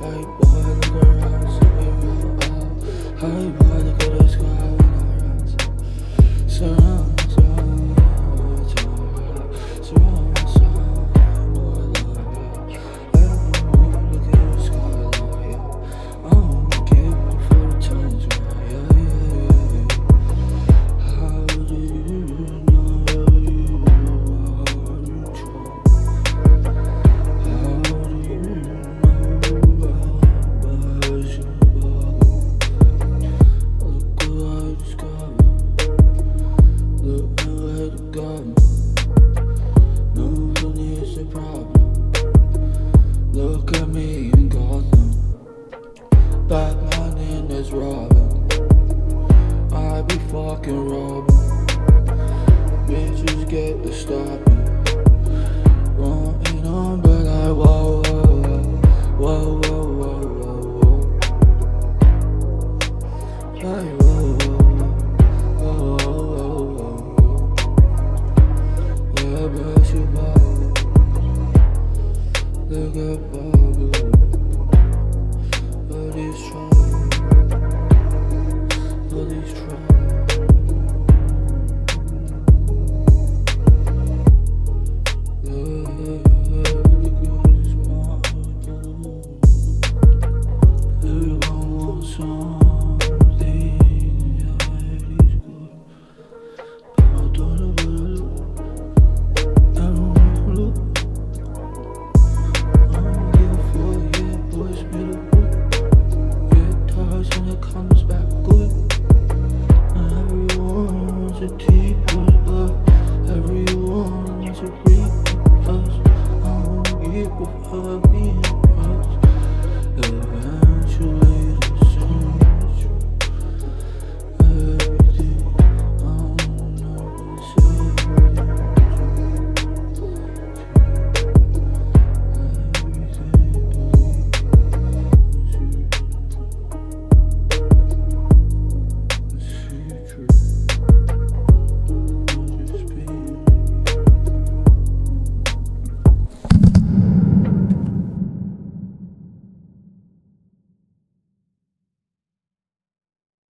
Hey boy, look around, see me real out. Hey boy, look at the sky when I rise. Surround, surround, surround, surround, boy, like yeah. Everyone look at the sky like yeah. I don't care for the times right, yeah, yeah, yeah. How do you know you are true? How do you know about you? Look what it's got me. Look where it got me. Nobody is a problem. Look at me in Gotham. Batman in his Robin. I be fucking robbing. Bitches get the stopping.